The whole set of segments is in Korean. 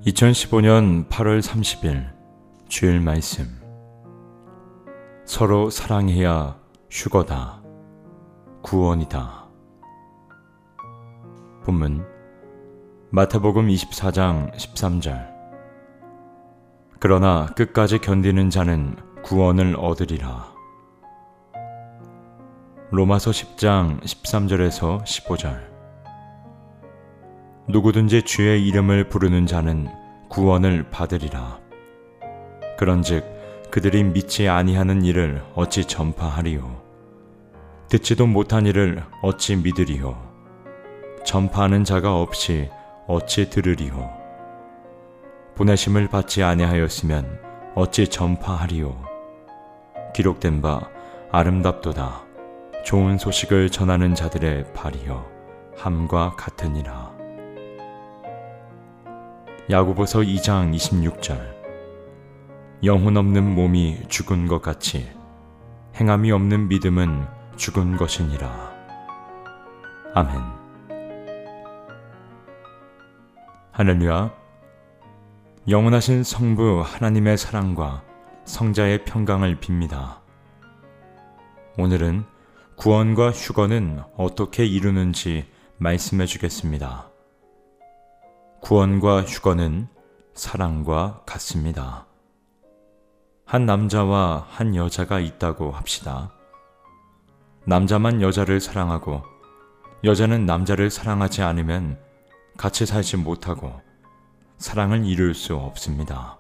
2015년 8월 30일 주일 말씀. 서로 사랑해야 휴거다, 구원이다. 본문 마태복음 24장 13절. 그러나 끝까지 견디는 자는 구원을 얻으리라. 로마서 10장 13절에서 15절. 누구든지 주의 이름을 부르는 자는 구원을 받으리라. 그런즉 그들이 믿지 아니하는 일을 어찌 전파하리요? 듣지도 못한 일을 어찌 믿으리요? 전파하는 자가 없이 어찌 들으리요? 보내심을 받지 아니하였으면 어찌 전파하리요? 기록된 바 아름답도다, 좋은 소식을 전하는 자들의 발이여 함과 같으니라. 야고보서 2장 26절. 영혼 없는 몸이 죽은 것 같이 행함이 없는 믿음은 죽은 것이니라. 아멘. 할렐루야. 영원하신 성부 하나님의 사랑과 성자의 평강을 빕니다. 오늘은 구원과 휴거는 어떻게 이루는지 말씀해 주겠습니다. 구원과 휴거는 사랑과 같습니다. 한 남자와 한 여자가 있다고 합시다. 남자만 여자를 사랑하고 여자는 남자를 사랑하지 않으면 같이 살지 못하고 사랑을 이룰 수 없습니다.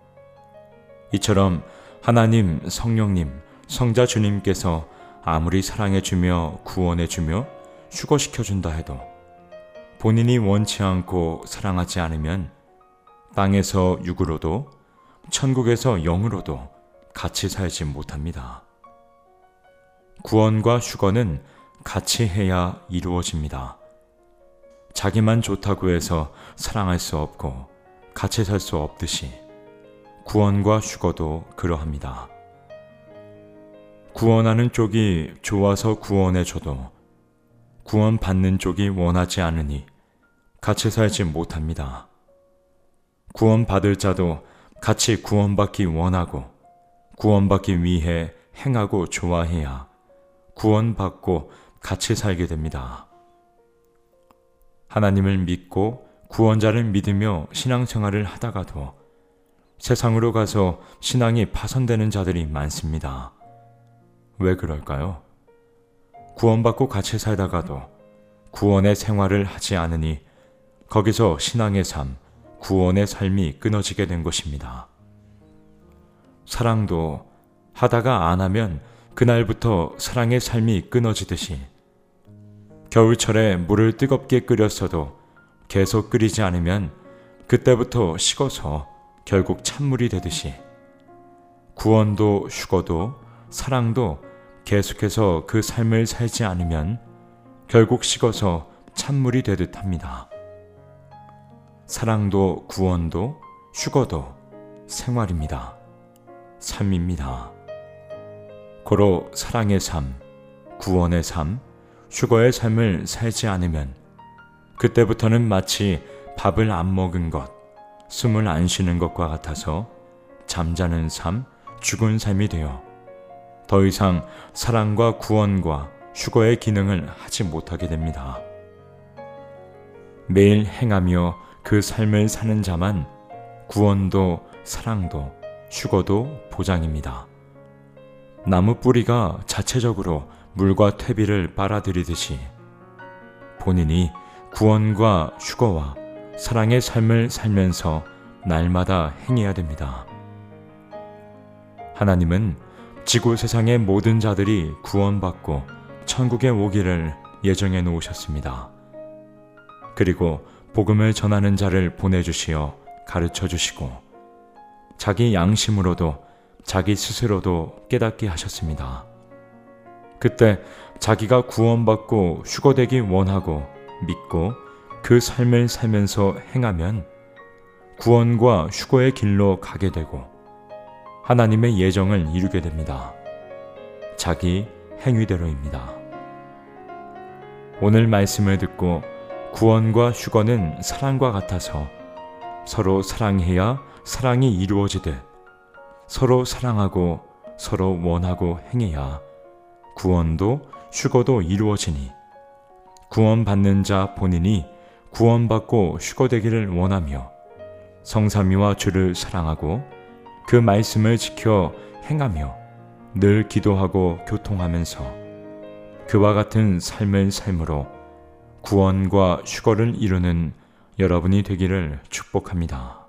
이처럼 하나님, 성령님, 성자 주님께서 아무리 사랑해주며 구원해주며 휴거시켜준다 해도 본인이 원치 않고 사랑하지 않으면 땅에서 육으로도 천국에서 영으로도 같이 살지 못합니다. 구원과 휴거는 같이 해야 이루어집니다. 자기만 좋다고 해서 사랑할 수 없고 같이 살 수 없듯이 구원과 휴거도 그러합니다. 구원하는 쪽이 좋아서 구원해줘도 구원받는 쪽이 원하지 않으니 같이 살지 못합니다. 구원받을 자도 같이 구원받기 원하고 구원받기 위해 행하고 좋아해야 구원받고 같이 살게 됩니다. 하나님을 믿고 구원자를 믿으며 신앙생활을 하다가도 세상으로 가서 신앙이 파손되는 자들이 많습니다. 왜 그럴까요? 구원받고 같이 살다가도 구원의 생활을 하지 않으니 거기서 신앙의 삶, 구원의 삶이 끊어지게 된 것입니다. 사랑도 하다가 안 하면 그날부터 사랑의 삶이 끊어지듯이 겨울철에 물을 뜨겁게 끓였어도 계속 끓이지 않으면 그때부터 식어서 결국 찬물이 되듯이 구원도 휴거도 사랑도 계속해서 그 삶을 살지 않으면 결국 식어서 찬물이 되듯 합니다. 사랑도 구원도 휴거도 생활입니다. 삶입니다. 고로 사랑의 삶, 구원의 삶, 휴거의 삶을 살지 않으면 그때부터는 마치 밥을 안 먹은 것, 숨을 안 쉬는 것과 같아서 잠자는 삶, 죽은 삶이 되어 더 이상 사랑과 구원과 휴거의 기능을 하지 못하게 됩니다. 매일 행하며 그 삶을 사는 자만 구원도 사랑도 휴거도 보장입니다. 나무 뿌리가 자체적으로 물과 퇴비를 빨아들이듯이 본인이 구원과 휴거와 사랑의 삶을 살면서 날마다 행해야 됩니다. 하나님은 지구 세상의 모든 자들이 구원받고 천국에 오기를 예정해 놓으셨습니다. 그리고 복음을 전하는 자를 보내주시어 가르쳐 주시고 자기 양심으로도 자기 스스로도 깨닫게 하셨습니다. 그때 자기가 구원받고 휴거되기 원하고 믿고 그 삶을 살면서 행하면 구원과 휴거의 길로 가게 되고 하나님의 예정을 이루게 됩니다. 자기 행위대로입니다. 오늘 말씀을 듣고 구원과 휴거는 사랑과 같아서 서로 사랑해야 사랑이 이루어지듯 서로 사랑하고 서로 원하고 행해야 구원도 휴거도 이루어지니 구원받는 자 본인이 구원받고 휴거되기를 원하며 성삼위와 주를 사랑하고 그 말씀을 지켜 행하며 늘 기도하고 교통하면서 그와 같은 삶을 삶으로 구원과 휴거를 이루는 여러분이 되기를 축복합니다.